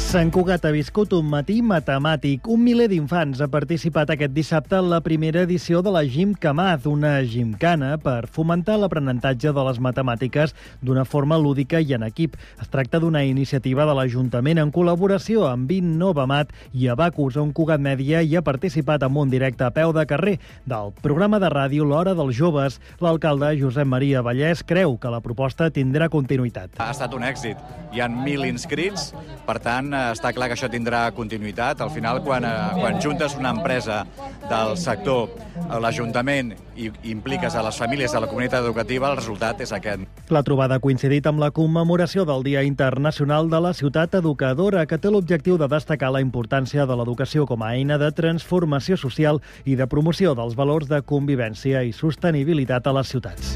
Sant Cugat ha viscut un matí matemàtic. Un miler d'infants ha participat aquest dissabte en la primera edició de la Gimcamaz, una gimcana per fomentar l'aprenentatge de les matemàtiques d'una forma lúdica i en equip. Es tracta d'una iniciativa de l'Ajuntament en col·laboració amb Innovamat i Abacus, on Cugat Mèdia hi ha participat amb un directe a peu de carrer. Del programa de ràdio L'Hora dels Joves, l'alcalde Josep Maria Vallès creu que la proposta tindrà continuïtat. Ha estat un èxit. Hi ha 1.000 inscrits, per tant, està clar que això tindrà continuïtat. Al final, quan juntes una empresa del sector, l'Ajuntament, i impliques a les famílies de la comunitat educativa, el resultat és aquest. La trobada ha coincidit amb la commemoració del Dia Internacional de la Ciutat Educadora, que té l'objectiu de destacar la importància de l'educació com a eina de transformació social i de promoció dels valors de convivència i sostenibilitat a les ciutats.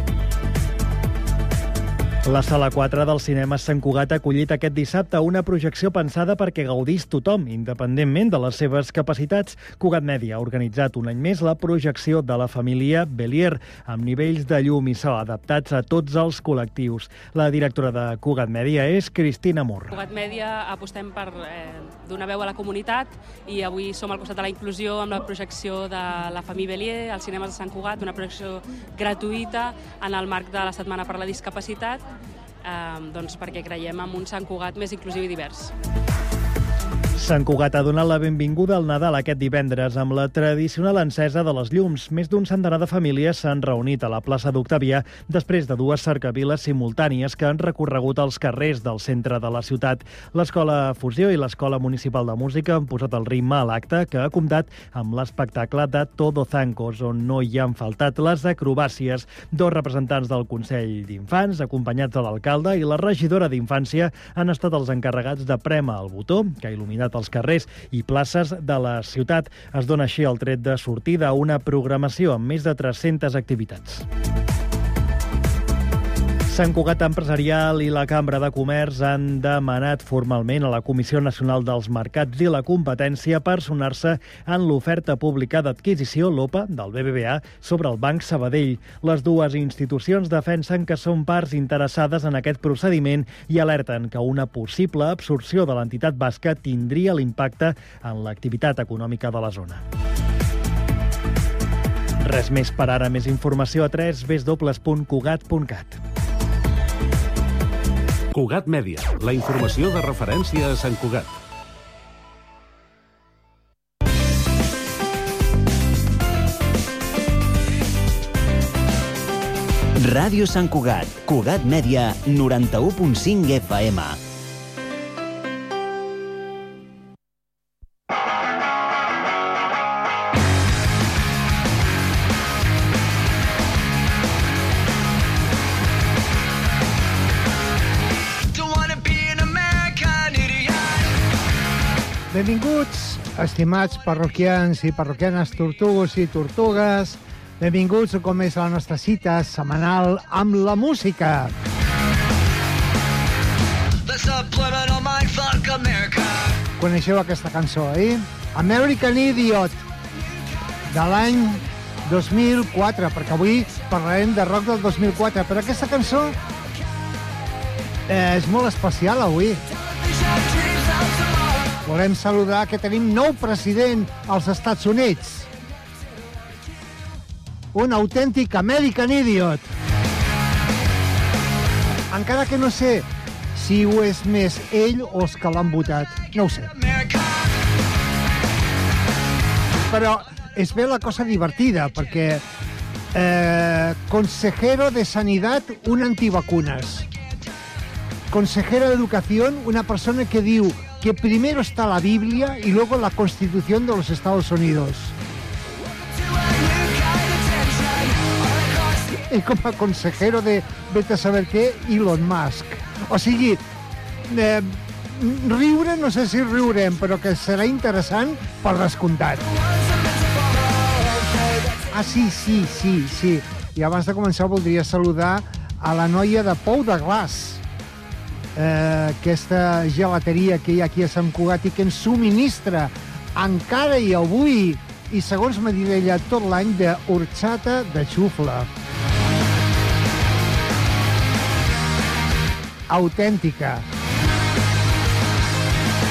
La Sala 4 del cinema Sant Cugat ha acollit aquest dissabte una projecció pensada perquè gaudís tothom, independentment de les seves capacitats. Cugat Mèdia ha organitzat un any més la projecció de la família Belier, amb nivells de llum i so adaptats a tots els col·lectius. La directora de Cugat Mèdia és Cristina Mur. Cugat Mèdia apostem per donar veu a la comunitat i avui som al costat de la inclusió amb la projecció de la família Belier als cinemes de Sant Cugat, una projecció gratuïta en el marc de la Setmana per la Discapacitat, perquè creiem en un Sant Cugat més inclusiu i divers. Sant Cugat ha donat la benvinguda al Nadal aquest divendres amb la tradicional encesa de les llums. Més d'un centenar de famílies s'han reunit a la plaça d'Octavià després de dues cercaviles simultànies que han recorregut els carrers del centre de la ciutat. L'Escola Fusió i l'Escola Municipal de Música han posat el ritme a l'acte, que ha comptat amb l'espectacle de Todo Zancos, on no hi han faltat les acrobàcies. Dos representants del Consell d'Infants, acompanyats de l'alcalde i la regidora d'Infància, han estat els encarregats de prémer el botó, que ha il·luminat als carrers i places de la ciutat. Es dona així el tret de sortida a una programació amb més de 300 activitats. Sant Cugat Empresarial i la Cambra de Comerç han demanat formalment a la Comissió Nacional dels Mercats i la Competència personar-se en l'oferta pública d'adquisició, l'OPA, del BBVA sobre el Banc Sabadell. Les dues institucions defensen que són parts interessades en aquest procediment i alerten que una possible absorció de l'entitat basca tindria l'impacte en l'activitat econòmica de la zona. Res més per ara. Més informació a www.cugat.cat. Cugat Mèdia, la informació de referència a Sant Cugat. Ràdio Sant Cugat, Cugat Mèdia, 91.5 FM. Benvinguts, estimats parroquians i parroquianes, tortugos i tortugues. Benvinguts a com és la nostra cita setmanal amb la música. Coneixeu aquesta cançó, American Idiot, de l'any 2004, perquè avui parlarem de rock del 2004, però aquesta cançó és molt especial avui. Volem saludar que tenim nou president als Estats Units. Un autèntic American Idiot. Encara que no sé si ho és més ell o els que l'han votat. No ho sé. Però és bé la cosa divertida, perquè consejero de Sanidad, un antivacunas. Consejero de Educación, una persona que diu que primero está la Biblia y luego la Constitución de los Estados Unidos. I com a consejero de vete a saber què, Elon Musk. O sigui, riure, no sé si riurem, però que serà interessant per descomptat. Ah, sí. I abans de començar voldria saludar a la noia de Pou de Glaç, aquesta gelateria que hi ha aquí a Sant Cugat i que ens subministra encara i avui, i segons m'ha dit ella tot l'any, d'horchata de xufla. Autèntica.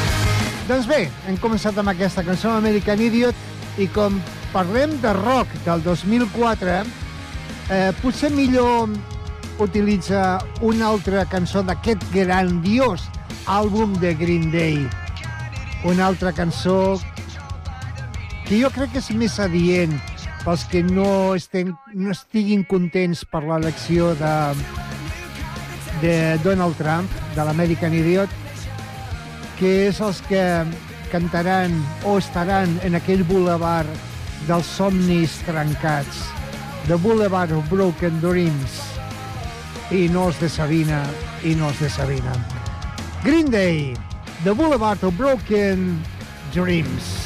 Doncs bé, hem començat amb aquesta cançó, American Idiot, i com parlem de rock del 2004, potser millor utilitzar una altra cançó d'aquest grandiós àlbum de Green Day. Una altra cançó que jo crec que és més adient pels que no estiguin contents per l'elecció de Donald Trump, de l'American Idiot, que és els que cantaran o estaran en aquell boulevard dels somnis trencats, The Boulevard of Broken Dreams, i no els de Sabina, Green Day, The Boulevard of Broken Dreams.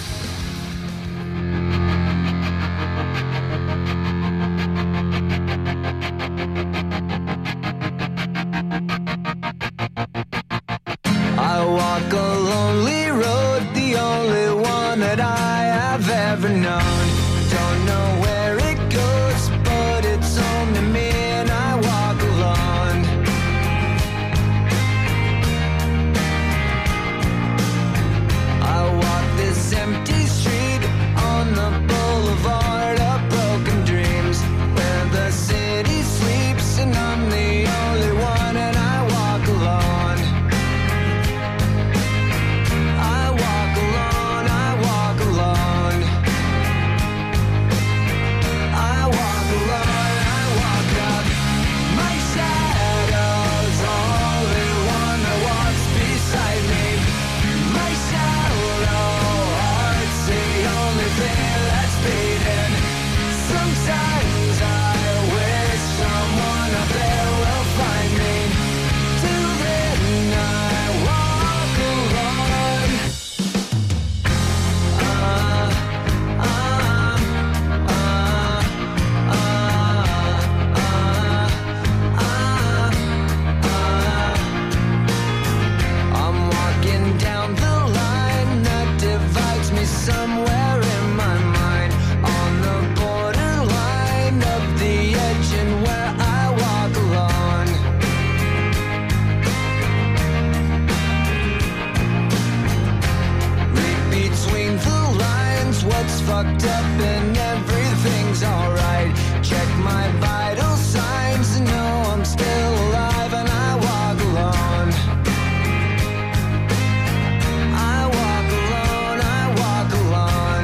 I walk a lonely road, the only one that I have ever known. Don't know where it goes, but it's home to me and I walk alone. I walk this empty street on the boulevard of broken dreams, where the city sleeps and I'm the only one and I walk alone. Fucked up and everything's alright. Check my vital signs and know I'm still alive and I walk alone. I walk alone, I walk alone.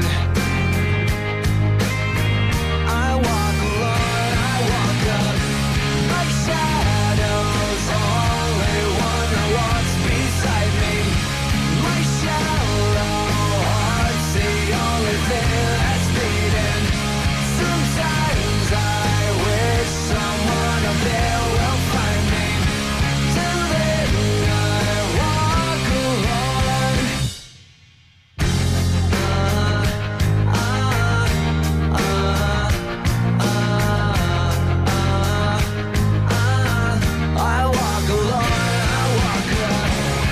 I walk alone, I walk up. My shadow's only one that walks beside me. My shallow heart's the only thing that's beating. Sometimes I wish someone up there will find me. Till then I walk alone. I walk alone, I walk alone.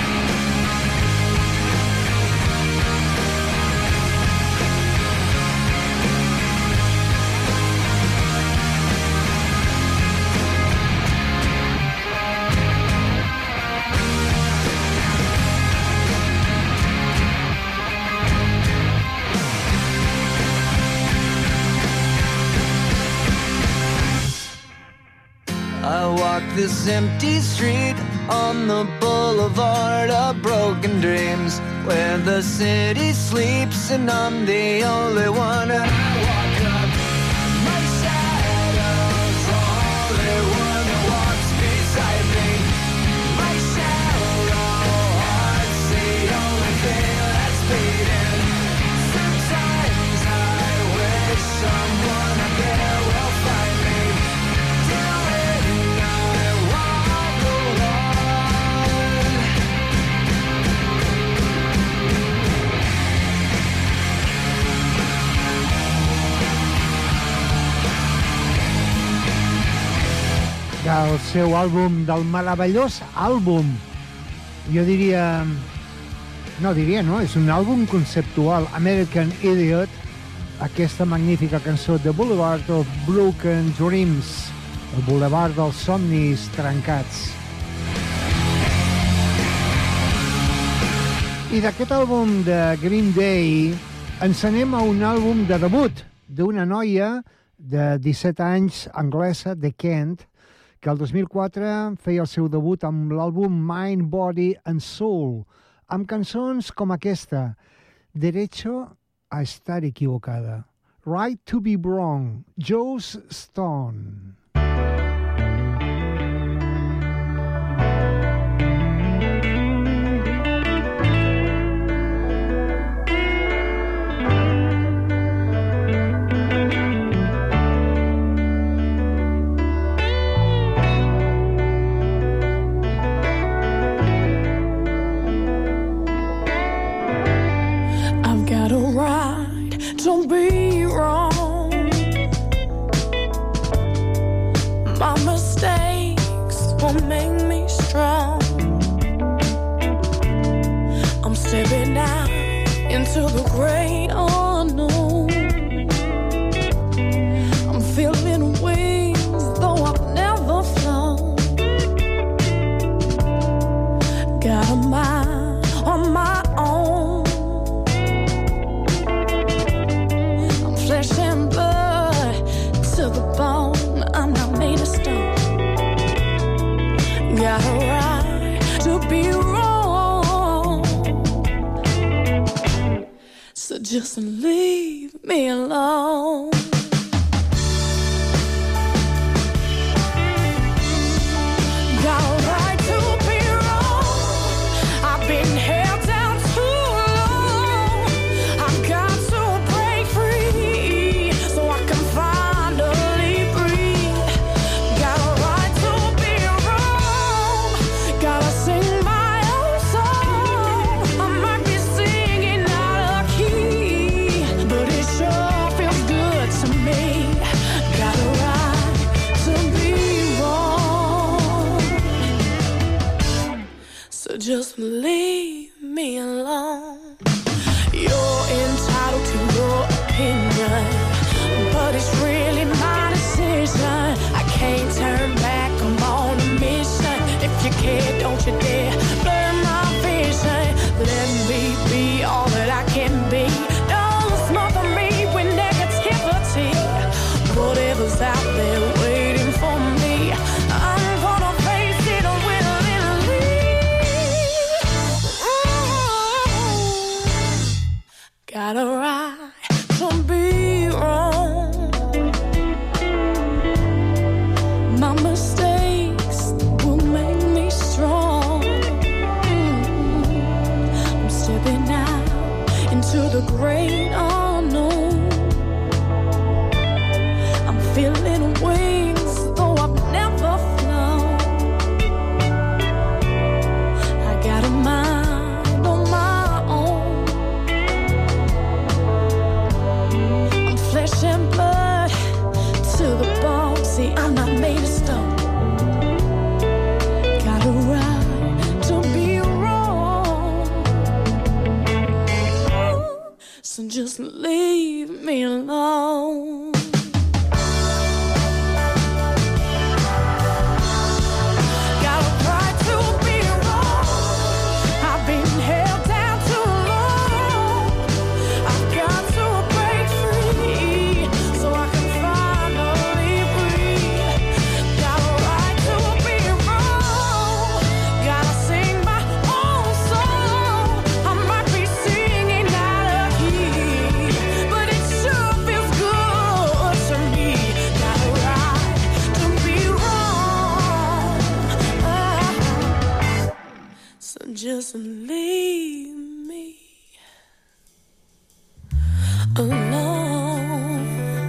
I walk this empty street on the boulevard of broken dreams, where the city sleeps and I'm the only one. And I walk up. My shadow's only one that walks beside me. My shallow heart's the only thing that's beating. Sometimes I wish someone up there will find me. Till then I walk alone. Del seu àlbum, del meravellós àlbum, jo diria... No, és un àlbum conceptual, American Idiot, aquesta magnífica cançó, The Boulevard of Broken Dreams, el boulevard dels somnis trencats. I d'aquest àlbum de Green Day ens anem a un àlbum de debut d'una noia de 17 anys anglesa, de Kent, que el 2004 feia el seu debut amb l'àlbum Mind, Body and Soul, amb cançons com aquesta, Derecho a estar equivocada, Right to be wrong, Joss Stone. Don't be wrong. My mistakes will make me strong. I'm stepping out into the great unknown. I'm feeling wings, though I've never flown. Got a mind on my own. Flesh and blood to the bone. I'm not made of stone. Got a right to be wrong. So just leave me alone. Got a right to be wrong. I've been held down too long. I've got to break free so I can finally breathe. Got a right to be wrong. Gotta sing my own song. I might be singing out of key, but it sure feels good to me. Got a right to be wrong. So just leave me alone. You're entitled to your opinion, but it's really my decision. I can't turn back, I'm on a mission. If you care, don't you dare blur my vision. Let me be all that I can be. Don't smother me with negativity. Whatever's out there waiting for me, I'm gonna face it willingly. Got a right to be wrong. My mistakes will make me strong. I'm stepping out into the great unknown. I'm feeling wings, though I've never flown. I got a mind on my own. I'm flesh and blood to the bone. See, I'm not made of stone. Got a right to be wrong. So just leave me alone. Got a right to be wrong. I've been held down too long. I've got to break free so I can finally breathe. Got a right to be wrong. Gotta sing my own song. I might be singing out of key, but it sure feels good to me. Got a right to be wrong. So just leave me alone.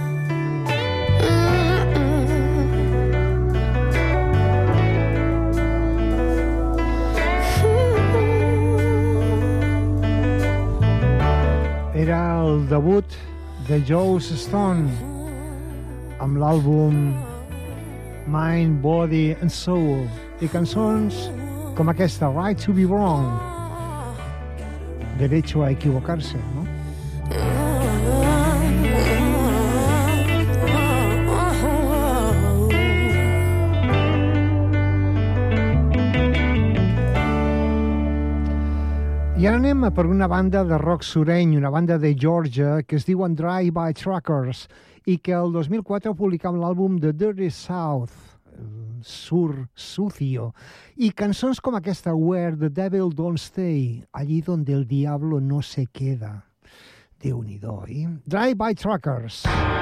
Era el debut de Joss Stone amb l'àlbum Mind, Body and Soul i cançons com aquesta, Right to be Wrong, Derecho a equivocarse, no? I ara anem per una banda de rock sureny, una banda de Georgia que es diuen Drive-By Truckers i que el 2004 publicava l'àlbum The Dirty South, Sur Sucio, i cançons com aquesta Where the Devil Don't Stay, allí donde el diablo no se queda. Déu-n'hi-do, Drive-By Truckers.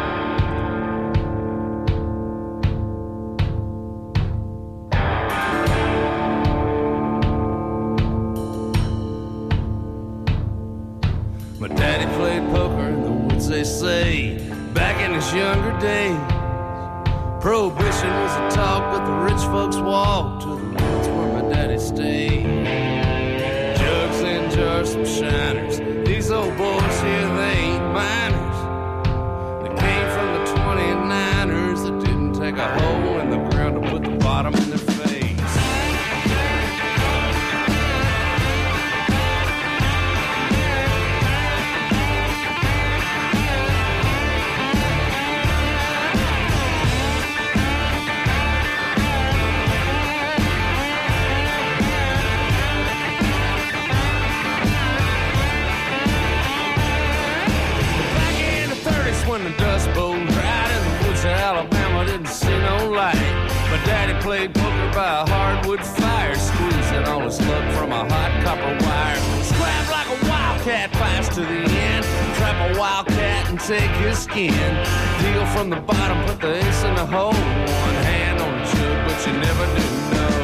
My daddy played poker in the woods, they say, back in his younger days. Prohibition was a talk, but the rich folks walked to the woods where my daddy stayed. Jugs and jars, some shiners. These old boys here, they ain't miners. They came from the 29ers that didn't take a hole in the ground to put the bottom in their face. When the dust bowled right in the woods of Alabama, didn't see no light. My daddy played poker by a hardwood fire, squeezing all his luck from a hot copper wire. Scrap like a wildcat, fights to the end. Trap a wildcat and take his skin. Deal from the bottom, put the ace in the hole. One hand on the jug, but you never do know.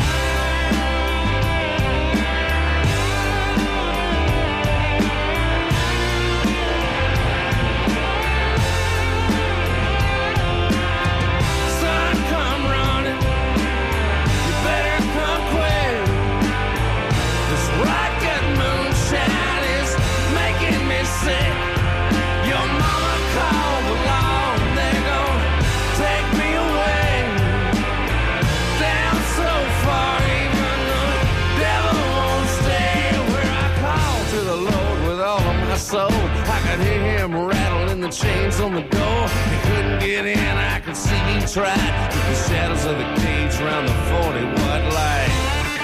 Your mama called the law, and they're gonna take me away. Down so far, even the devil won't stay. Where I call to the Lord with all of my soul. I could hear him rattling the chains on the door. He couldn't get in, I could see he tried. With the shadows of the cage around the 40-watt light.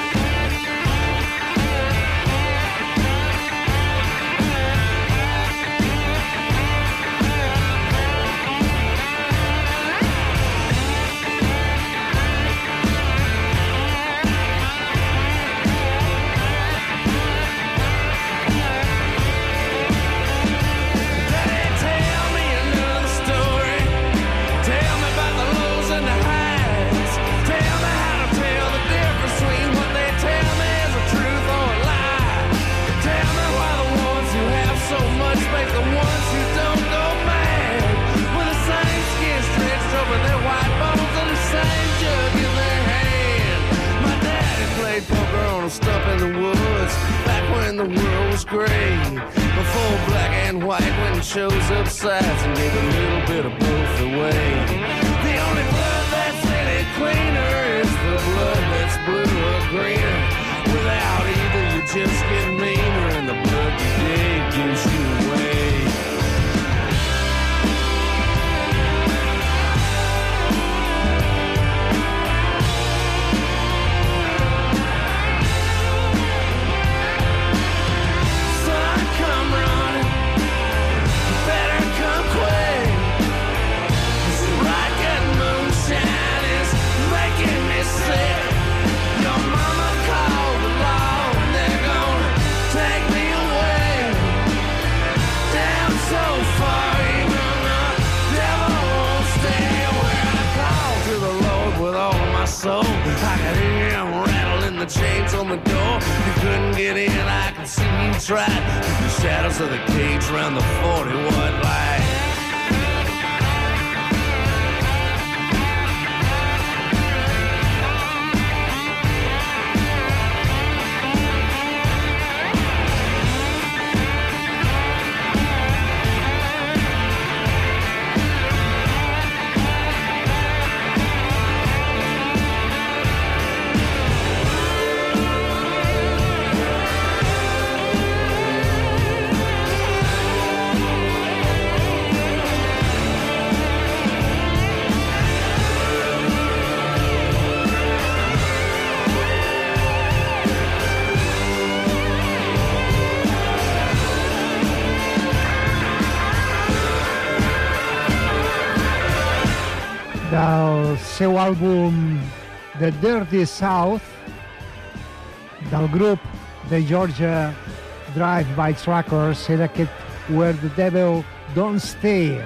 Stump in the woods, back when the world was gray. Before black and white went and chose up sides and gave a little bit of both away. The only blood that's any cleaner is the blood that's blue or greener. Without either you just get meaner, and the blood you dig gives you away. So I could hear him rattling the chains on the door. He couldn't get in, I could see he tried. With the shadows of the cage around the 40-watt light. seu àlbum The Dirty South del grup de Georgia Drive-By Truckers era aquest Where the Devil Don't Stay.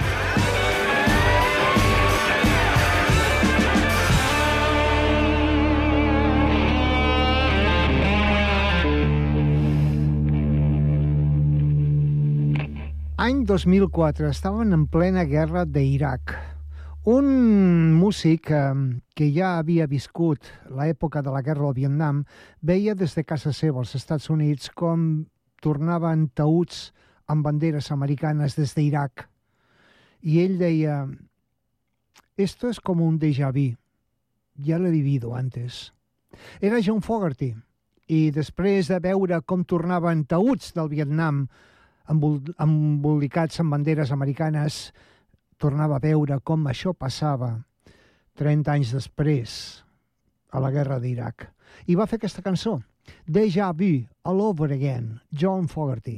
Any 2004, estaven en plena guerra d'Iraq. Un músic que ja havia viscut l'època de la guerra al Vietnam veia des de casa seva als Estats Units com tornaven taüts amb banderes americanes des d'Iraq. I ell deia, esto es como un déjà vu, ya lo he vivido antes. Era John Fogerty, i després de veure com tornaven taüts del Vietnam embolicats amb banderes americanes, tornava a veure com això passava 30 anys després a la guerra d'Iraq. I va fer aquesta cançó, Déjà Vu, All Over Again, John Fogerty.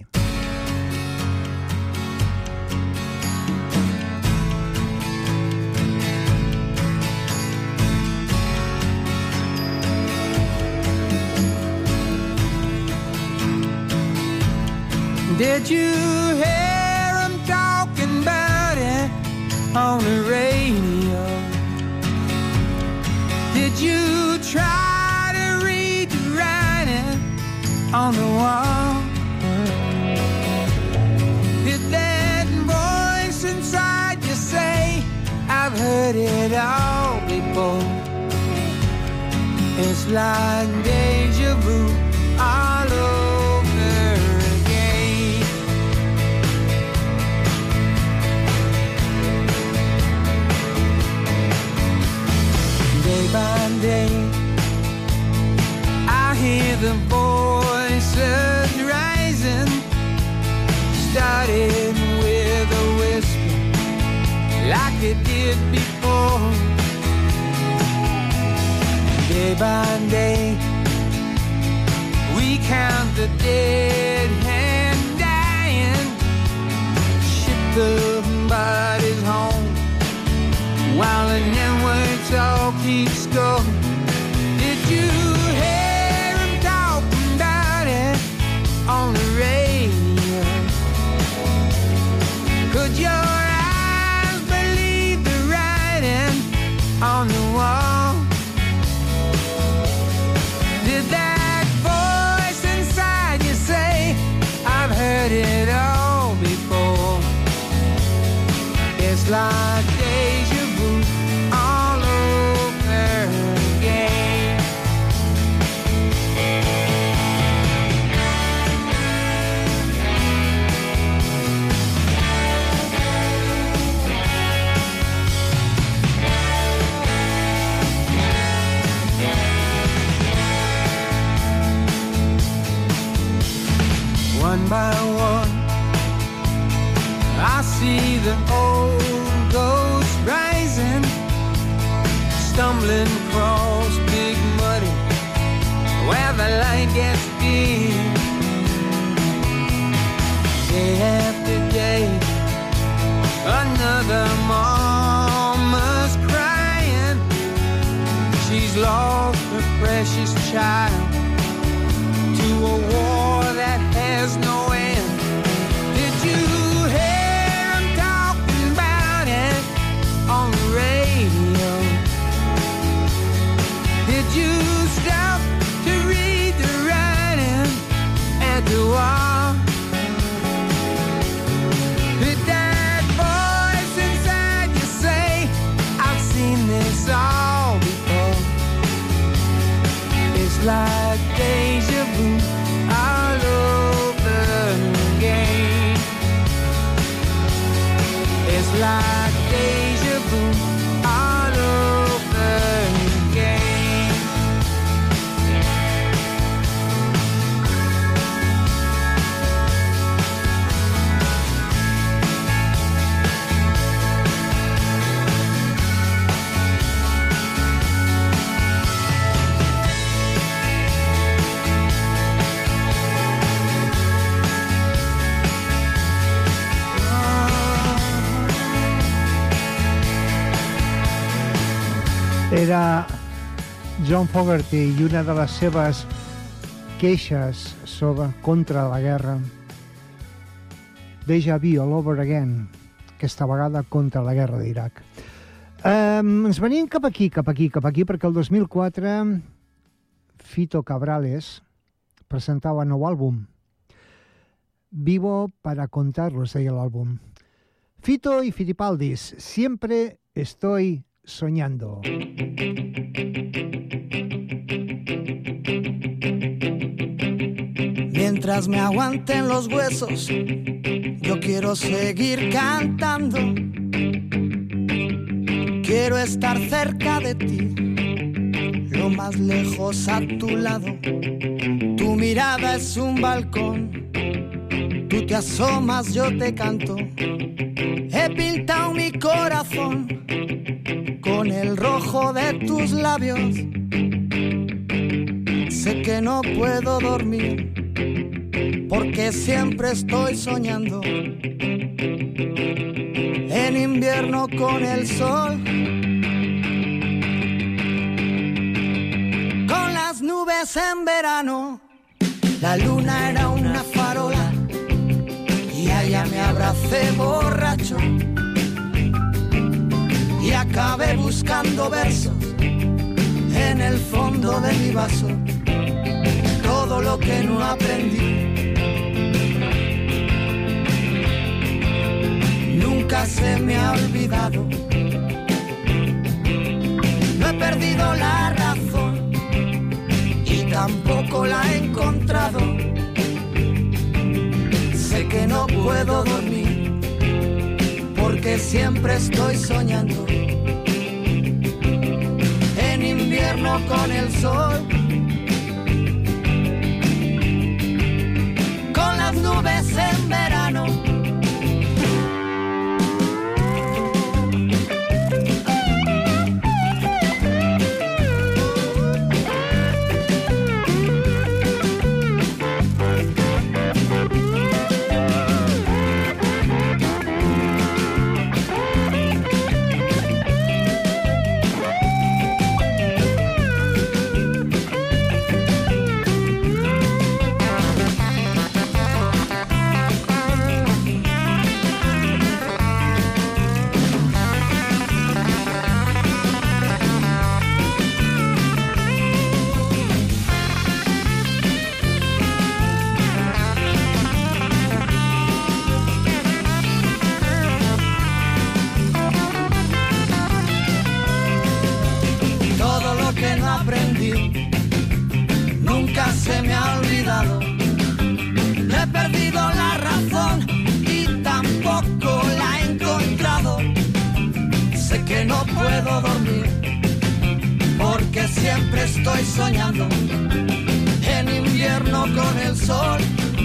Did you hear them talking about it on the radio? Did you try to read the writing on the wall? Did that voice inside you say, I've heard it all before? It's like deja vu all over. Day by day, I hear the voices rising, starting with a whisper, like it did before. Day by day, we count the dead and dying, ship the bodies home, while the networks all keeps going. Did you hear them talking about it on the radio? Could your eyes believe the writing on the wall? Did that voice inside you say, I've heard it all before? It's like deja vu all over again. One by one, I see the old ghosts rising, stumbling across big muddy where the light gets dim. Day after day, another mama's crying. She's lost her precious child to a war that has no end. Did you hear them talking about it on the radio? Did you stop to read the writing at the wall? Did that voice inside you say, I've seen this all before? It's like deja vu all over again. It's like deja vu all over again. Era John Fogerty i una de les seves queixes contra la guerra. Deja vu all over again, aquesta vegada contra la guerra d'Iraq. Ens venim cap aquí, perquè el 2004 Fito Cabrales presentava nou àlbum. Vivo para contarlos, deia l'àlbum. Fito y Fitipaldis, siempre estoy soñando. Mientras me aguanten los huesos, yo quiero seguir cantando. Quiero estar cerca de ti, lo más lejos a tu lado. Tu mirada es un balcón, tú te asomas, yo te canto. He pintado mi corazón con el rojo de tus labios. Sé que no puedo dormir porque siempre estoy soñando. En invierno con el sol, con las nubes en verano. La luna era una farola y a ella me abracé borracho y acabé buscando versos en el fondo de mi vaso. Todo lo que no aprendí nunca se me ha olvidado. No he perdido la razón y tampoco la he encontrado. Sé que no puedo dormir porque siempre estoy soñando. En invierno con el sol, con las nubes en verano. Se me ha olvidado, no he perdido la razón y tampoco la he encontrado. Sé que no puedo dormir porque siempre estoy soñando. En invierno con el sol,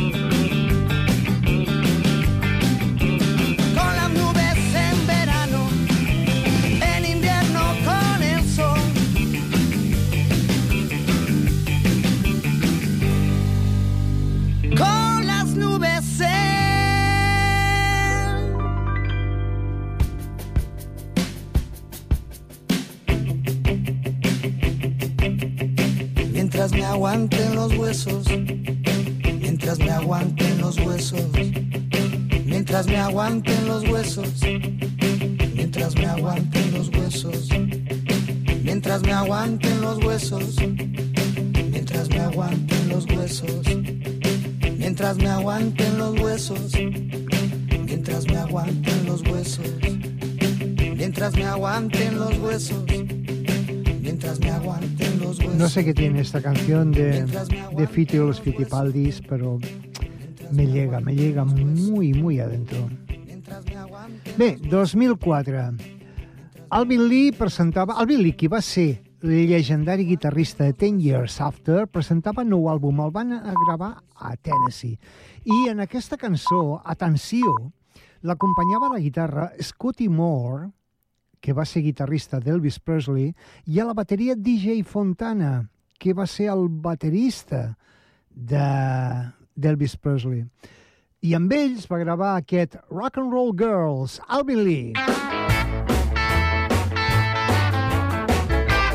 con las nubes en verano. En invierno con el sol, con las nubes mientras me aguanten los huesos, mientras me aguanten los huesos, mientras me aguanten los huesos, mientras me aguanten los huesos, mientras me aguanten los huesos, mientras me aguanten los huesos. Mientras me aguanten los huesos, mientras me aguanten los huesos, mientras me aguanten los huesos, mientras me aguanten los huesos. No sé qué tiene esta canción de Fito y los Fitipaldis, pero me llega muy, muy adentro. Bé, 2004. Alvin Lee, qui va ser el llegendari guitarrista de 10 Years After, presentava nou àlbum, el van gravar a Tennessee. I en aquesta cançó, Atenció, l'acompanyava a la guitarra Scotty Moore, que va ser guitarrista d'Elvis Presley, i a la bateria DJ Fontana, que va ser el baterista d'Elvis Presley. I amb ells va gravar aquest Rock and Roll Girls, Alvin Lee.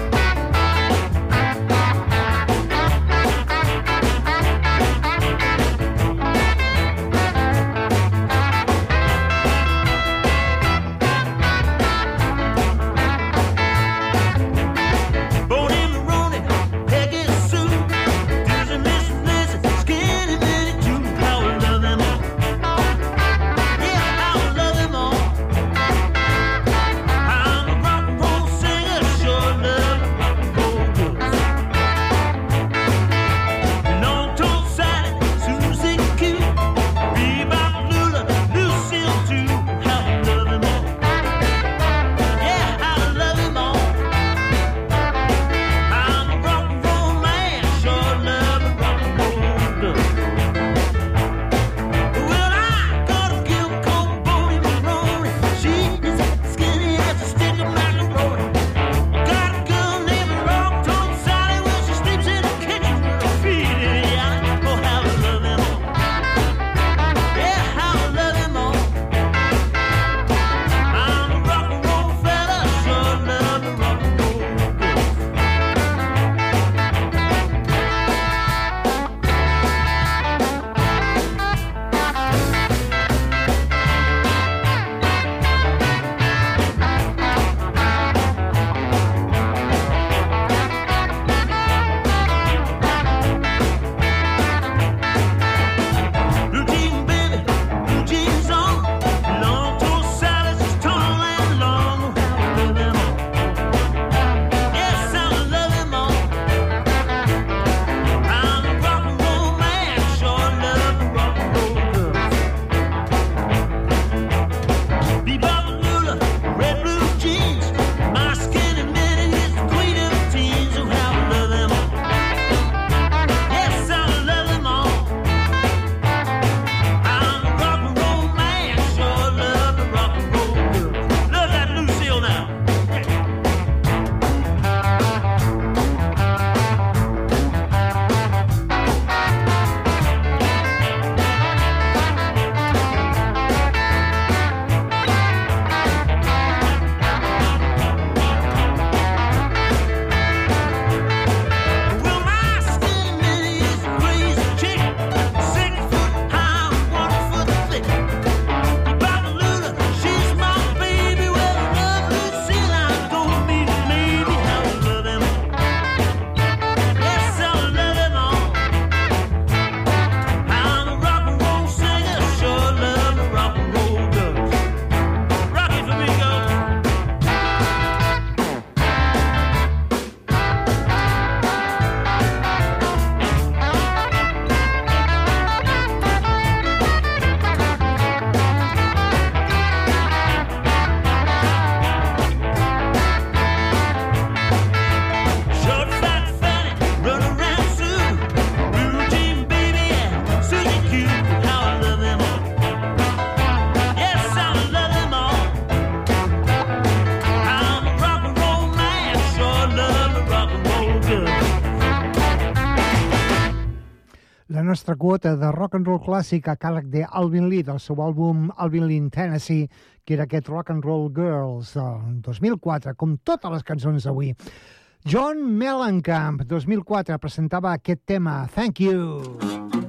nostra quota de rock and roll clàssic a càrrec de Alvin Lee, del seu àlbum Alvin Lee in Tennessee, que era aquest Rock and Roll Girls del 2004, com totes les cançons d'avui. John Mellencamp, 2004, presentava aquest tema, Thank You.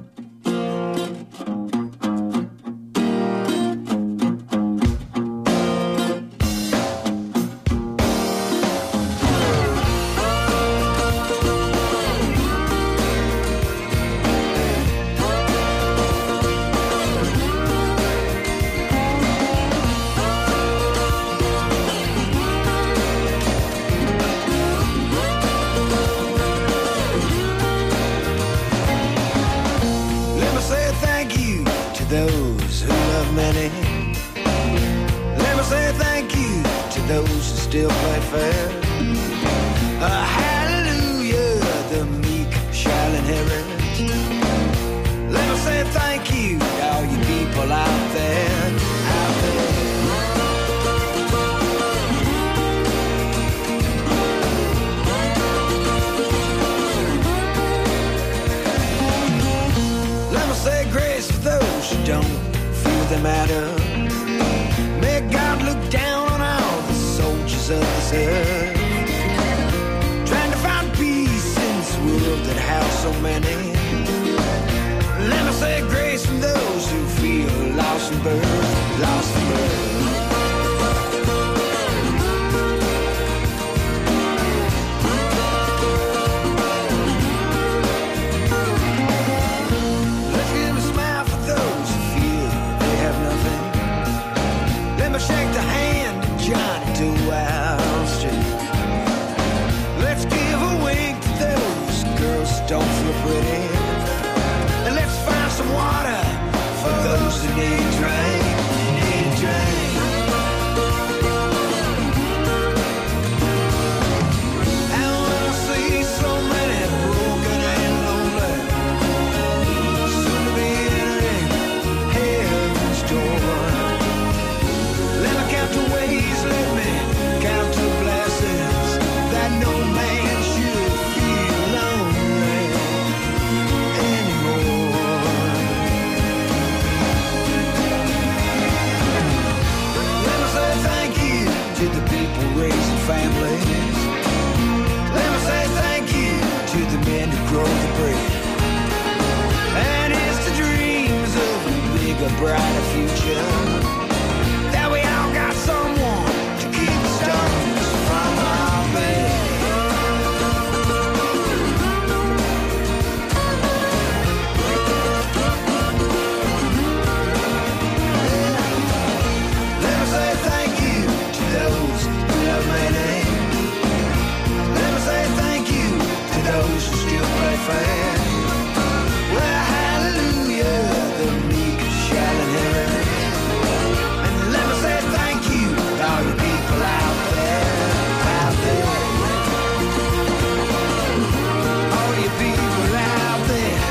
Those who love many. Let me say thank you to those who still play fair. Hallelujah, the meek shall inherit. Let me say thank you to all you people out there, out there. Let me say grace for those who don't feel they matter. May God look down on all the soldiers of this earth, trying to find peace in this world that has so many. Let me say grace from those who feel lost from birth, lost from birth. Shake the hand of Johnny Dewey Street. Let's give a wink to those girls who don't feel pretty. And let's find some water for those who need a drink, need a drink. And when I see so many broken and lonely, soon to be entering heaven's door. Count the ways, let me count the blessings, that no man should feel lonely anymore. Let me say thank you to the people raising families. Let me say thank you to the men who grow the bread. And it's the dreams of a bigger, brighter future. Someone to keep the stones from our bed. Let me say thank you to those who love my name. Let me say thank you to those who still play fair. Well, hallelujah, the meek shall inherit. And let me say thank you all you people out there, out there. All you people out there.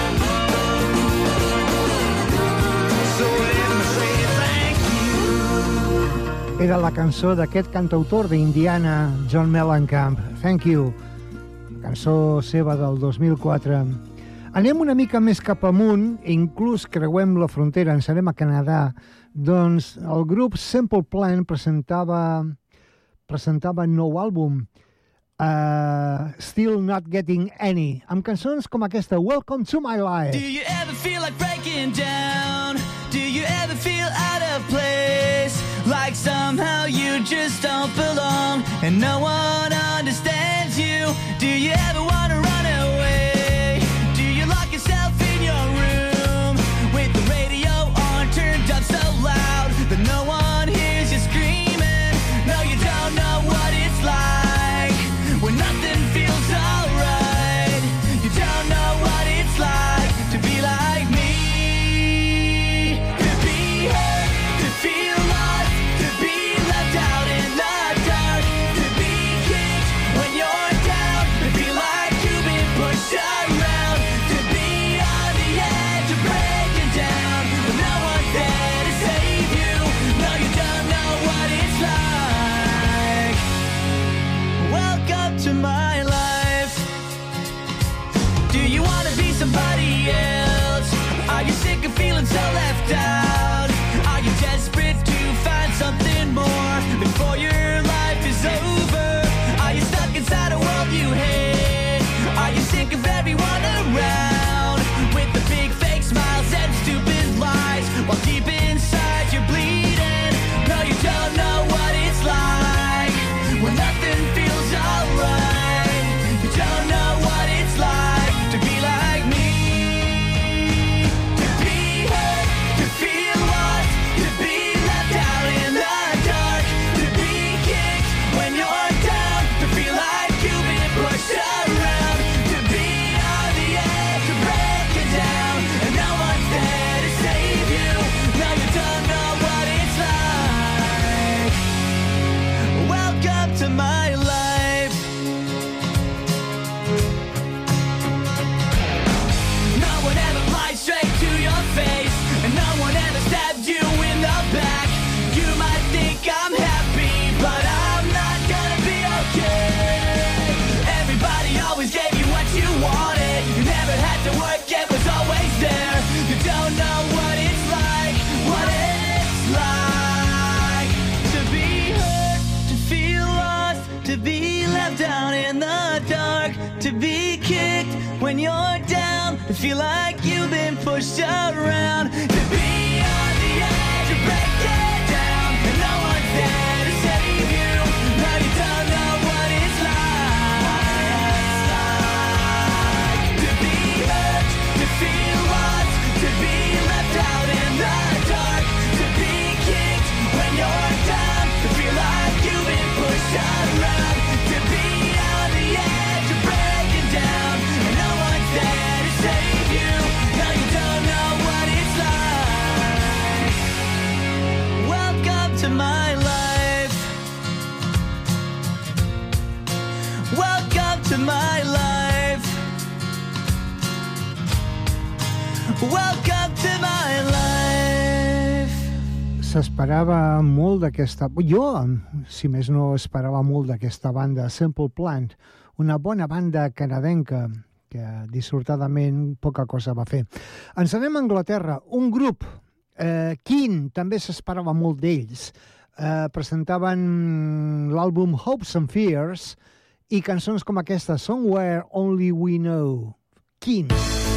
So let me say thank you. Era la cançó d'aquest cantautor d'Indiana, John Mellencamp, Thank You, cançó seva del 2004. Anem una mica més cap amunt, inclús creuem la frontera, ens anem a Canadà. Doncs el grup Simple Plan presentava nou àlbum, Still Not Getting Any, amb cançons com aquesta, Welcome to My Life. Do you ever feel like breaking down? Do you ever feel out of place? Like somehow you just don't belong and no one understands you? Do you ever want to run away? Do you lock yourself in your room with the radio on turned up so loud that no one hears you screaming? No, you don't know what it's like when nothing feels alright. You don't know what it's like to be like me, to be hurt, to feel lost, to be left out in the dark, to be kicked when you're down, to be like left out? Are you desperate to find something more before your life is over? Are you stuck inside a world you hate? Are you sick of everyone around with the big fake smiles and stupid lies while deep inside you're bleeding? No, you don't know what it's like when nothing feels alright. You don't know what it's like to be like me, to be hurt, to feel lost, to be left out in the dark, to be kicked when you're down, to feel like you've been pushed around, to be on the edge, to break you down, and no one's there to save you. No, you don't know what it's like. Welcome to my life. No one ever lied straight to your face, and no one ever stabbed you in the back. You might think I'm happy, but I'm not gonna be okay. Everybody always gave you what you wanted. You never had to work, it was always there. You don't know what it's like to be hurt, to feel lost, to be left out in the dark, to be kicked when you're down, to feel like you've been pushed around, to be on the edge, to break it down, and no one's there to save you. No, you don't know what it's like to be hurt, to feel lost, to be left out in the dark, to be kicked when you're down, to feel like you've been pushed around, to be on the edge, to break it down, and no one's there to save you. No, you don't know what it's like. Welcome to my life. Welcome to my life. Welcome to my life. S'esperava molt d'aquesta... Jo, si més no, esperava molt d'aquesta banda, Simple Plan, una bona banda canadenca que dissortadament poca cosa va fer. Ens anem a Anglaterra. Un grup, Keane, també s'esperava molt d'ells. Presentaven l'àlbum Hopes and Fears i cançons com aquesta, Somewhere Only We Know. Keane.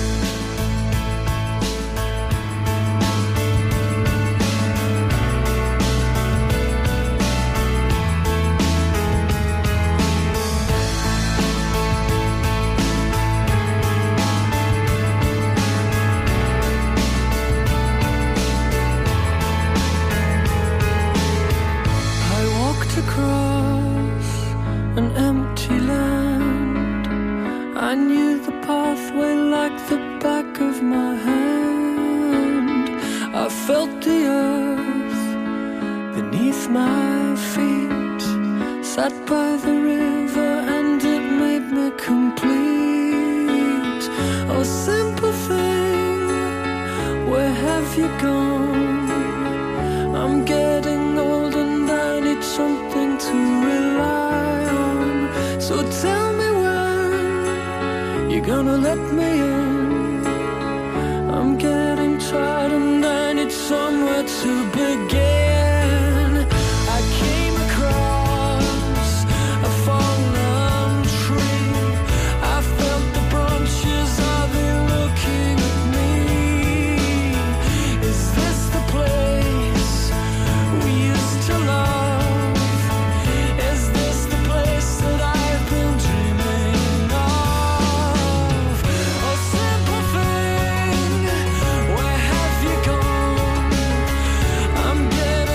An empty land. I knew the pathway like the back of my hand. I felt the earth beneath my feet. Sat by the river and it made me complete. Oh, simple thing, where have you gone? I'm getting old and I need something to rely on. So tell me when you're gonna let me in. I'm getting tired and I need somewhere to begin. I came across a fallen tree. I felt the branches of it looking at me. Is this the place we used to love? Is this the place that I've been dreaming of? Oh, simple thing, where have you gone? I'm getting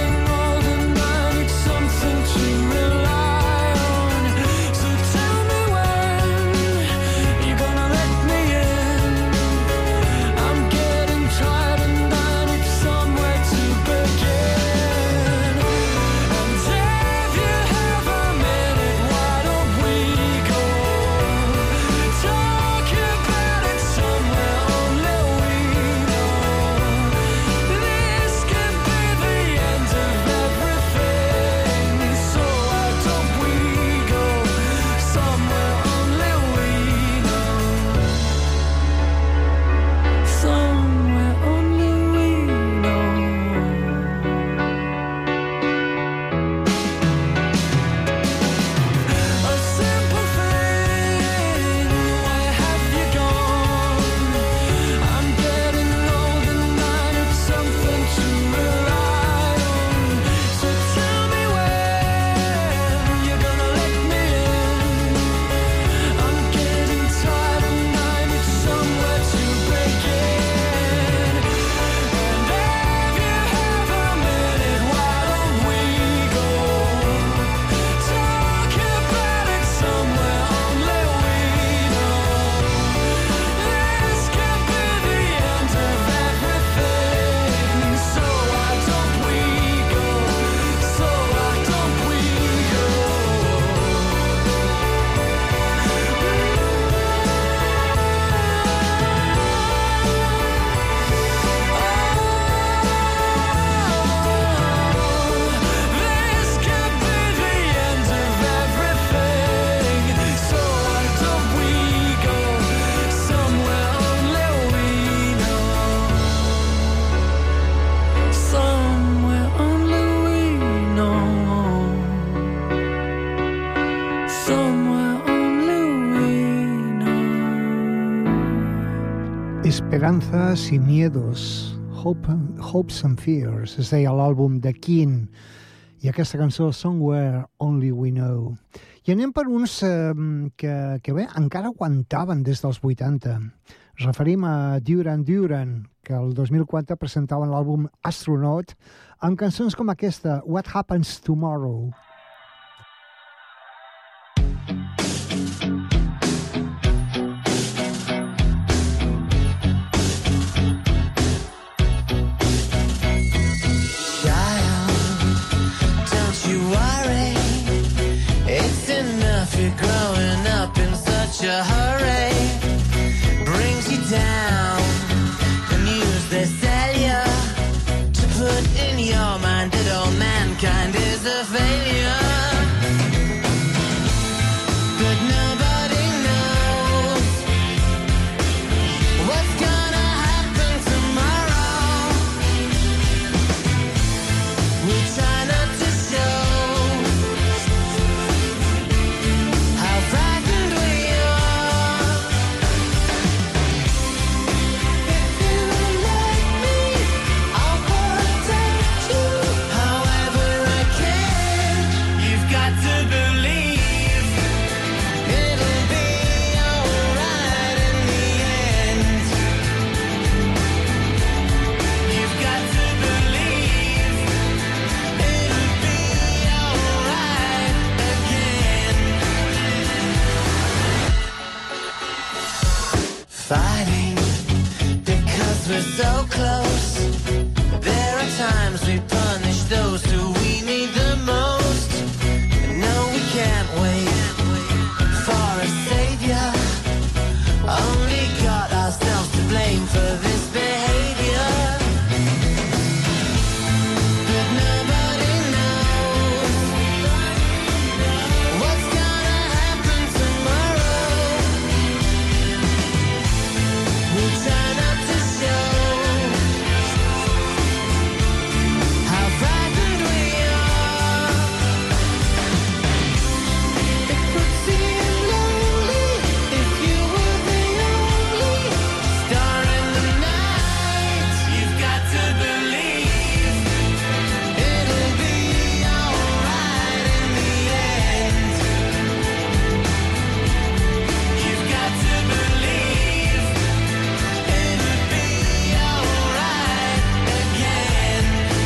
Esperanzas y miedos, hopes and fears, es deia l'àlbum de King, i aquesta cançó Somewhere Only We Know. I anem per uns que bé, encara aguantaven des dels 80. Ens referim a Duran Duran, que el 2004 presentaven l'àlbum Astronaut, amb cançons com aquesta, What Happens Tomorrow. Growing up in such a hurry brings you down. The news they sell you to put in your mind that all mankind is a failure. But nobody knows what's gonna happen tomorrow. We try not to show fighting because we're so close. There are times we punish those who we need the most. No, we can't wait for a savior. Only got ourselves to blame for this behavior. But nobody knows what's gonna happen tomorrow. We try not to show how frightened we are. It would seem lonely if you were the only star in the night. You've got to believe it'll be alright in the end. You've got to believe it'll be alright again.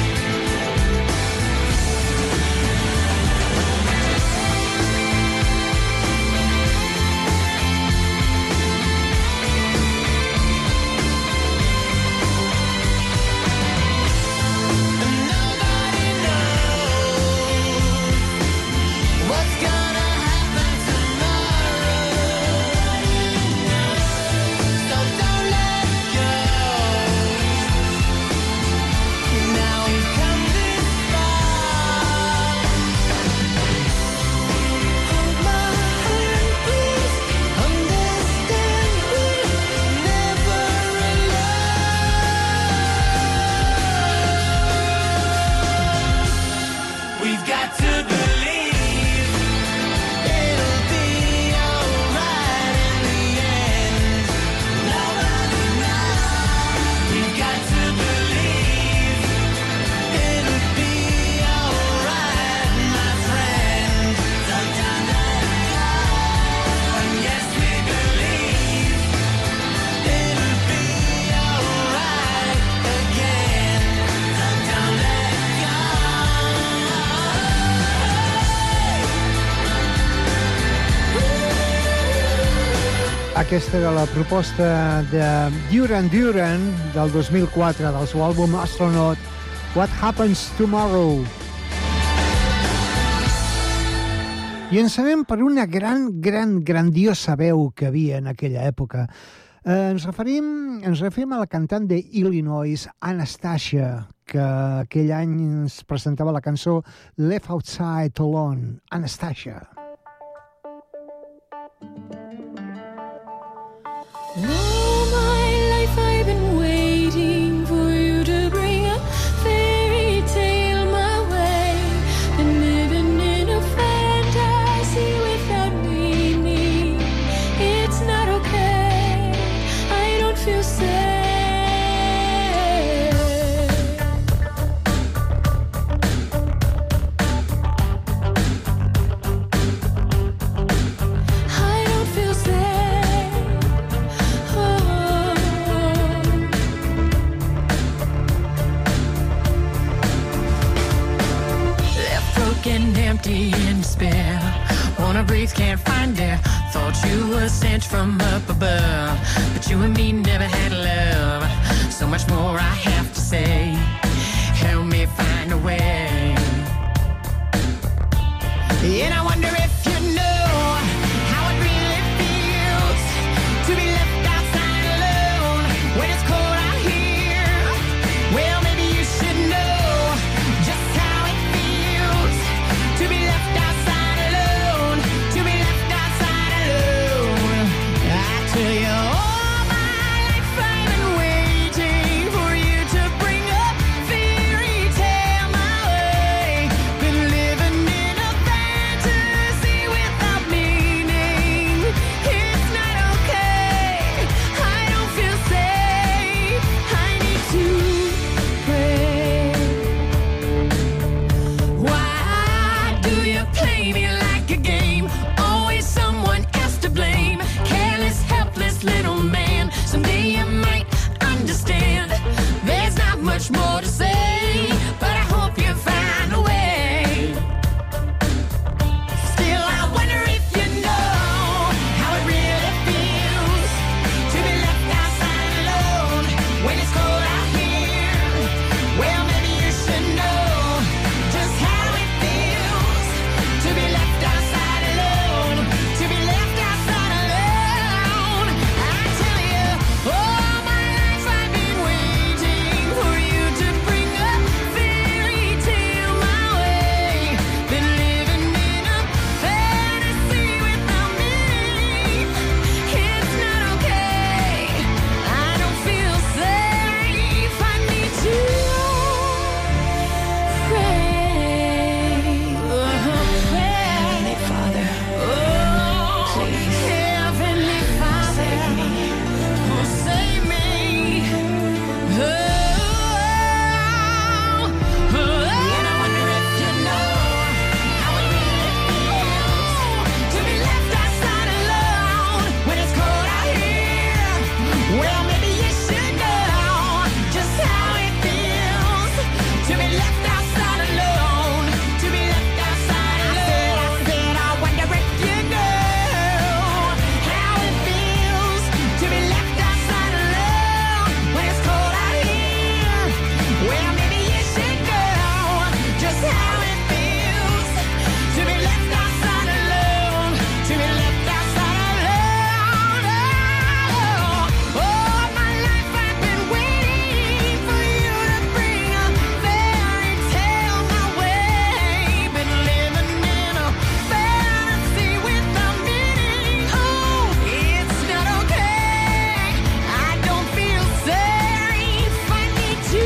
Nobody knows what's gonna happen tomorrow. So don't let go. Now we've come this far. Hold my hand, please. Understand we're never alone. We've got to believe it'll be alright in the end. Nobody knows. We've got to believe it'll be alright, my friend. So don't let go. And yes, we believe it'll be alright again. So don't let go. Aquesta era la proposta de Duran Duran del 2004, del seu àlbum Astronaut, What Happens Tomorrow. I ens anem per una grandiosa veu que havia en aquella època. Ens referim a la cantant d'Illinois, Anastacia, que aquell any ens presentava la cançó Left Outside Alone. Anastacia. All my life I've been waiting for you to bring a fairy tale my way. Been living in a fantasy without meaning. It's not okay. I don't feel safe. I don't feel safe. Oh. Left broken, empty, in despair. Wanna breathe, can't find air. Thought you were sent from up above, but you and me never had love. So much more I have to say. Help me find a way. And I wonder if you know how it really feels to be left outside alone when it's cold out here. Well, maybe you should know just how it feels to be left outside alone, to be left outside alone. I tell you, all my life I've been waiting for you to bring a fairy tale my way. Been living in a fantasy without meaning. It's not okay. I don't feel safe. I need to pray. Why do you play me like a game? Always someone else to blame. Careless, helpless little man. Someday you might understand. There's not much more to say, but I hope you find a way. Still, I wonder if you know how it really feels to be left outside alone when it's cold out here. Well, maybe you should know just how it feels to be left outside alone, to be left outside alone. I tell you, all my life I've been waiting for you to bring a fairy tale my way. Been living in a fantasy without meaning. It's not okay. I don't feel safe. I need to pray. Heavenly Father, please, Heavenly Father, save me. Oh, save me. And I wonder if you know how it really feels to be left outside alone when it's cold out here. Well, maybe you should know just how it feels to be left outside alone, to be left outside alone. I said, I wonder if you know how it feels to be left outside alone when it's cold out here. Well, maybe you should know just how it feels to be left outside alone, to be left outside alone. All my life I've been waiting for you to bring a fairy tale my way. Been living in a fantasy without meaning. Oh, it's not okay. I don't feel safe. I need to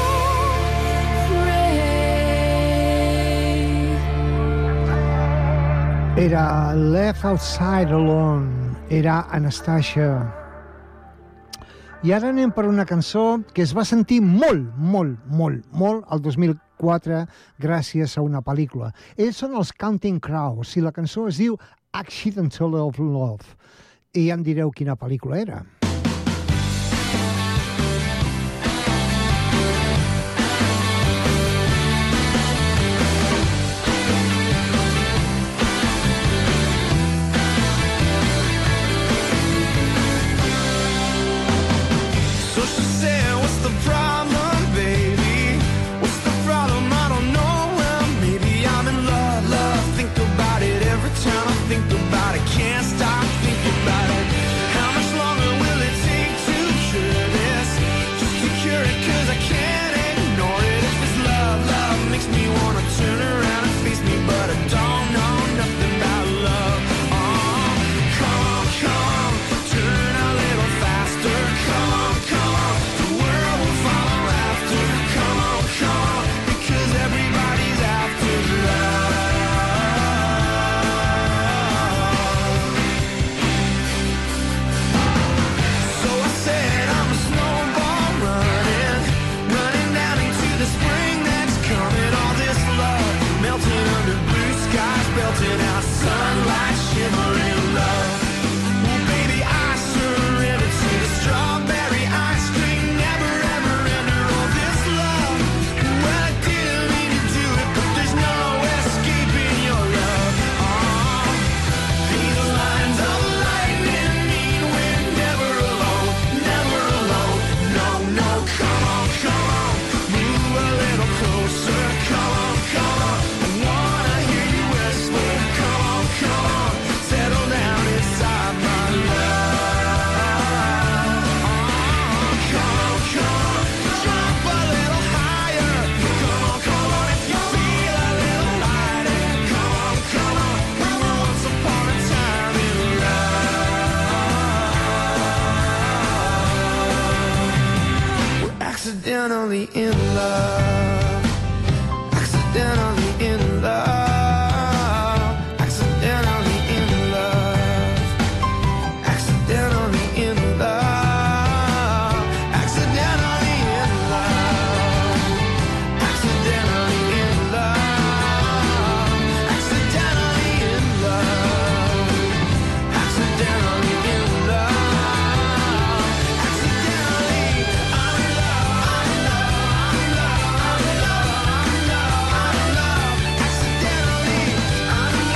pray. Era Left Outside Alone, era Anastasia. I ara anem per una cançó que es va sentir molt al 2004 gràcies a una pel·lícula. Ells són els Counting Crows i la cançó es diu Accidental of Love. I ja em direu quina pel·lícula era. So she said, what's the problem, baby? What's the problem? I don't know. Well, maybe I'm in love. Think about it every time I think about it. Can't stop thinking about it. How much longer will Accidentally in love. Accidentally in love. Accidentally in love. Accidentally in love. Accidentally in love. Accidentally in love. Accidentally in love. Accidentally in love. Accidentally I'm in love. Accidentally I'm in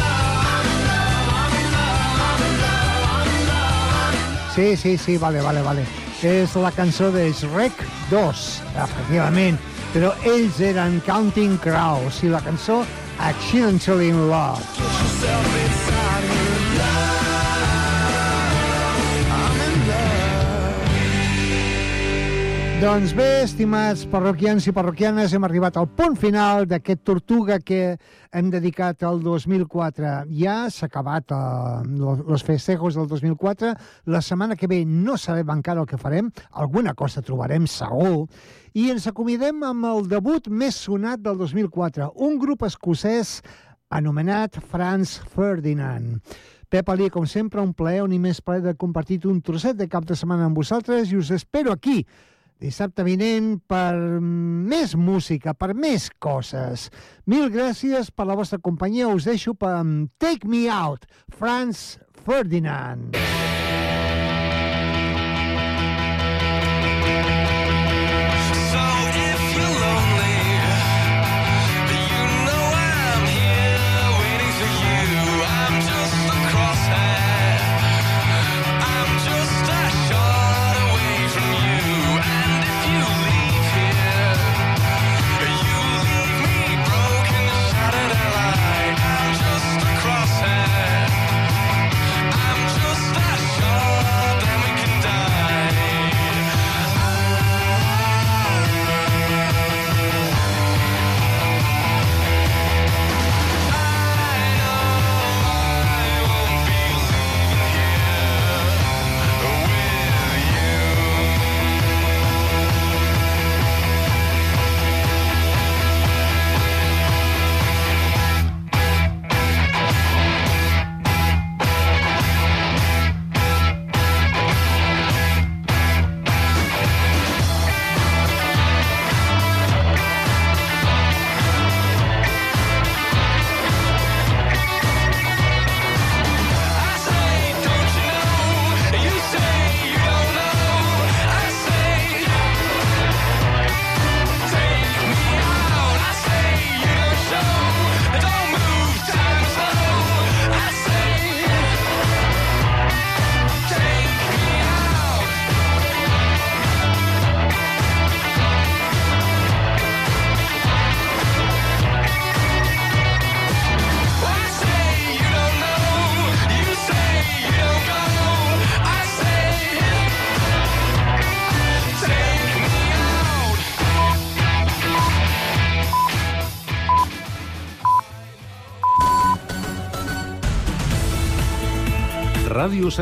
Sí, vale. És la cançó de Shrek 2, efectivament. Però ells eren Counting Crows i la cançó Accidentally in Love. Doncs bé, estimats parroquians i parroquianes, hem arribat al punt final d'aquest Tortuga que hem dedicat al 2004. Ja s'ha acabat los festejos del 2004. La setmana que ve no sabem encara el que farem. Alguna cosa trobarem segur. I ens acomiadem amb el debut més sonat del 2004. Un grup escocès anomenat Franz Ferdinand. Pep Ali, com sempre, un plaer, un immens plaer de compartir un trosset de cap de setmana amb vosaltres i us espero aquí dissabte vinent per més música, per més coses. Mil gràcies per la vostra companyia. Us deixo per Take Me Out, Franz Ferdinand. Ràdio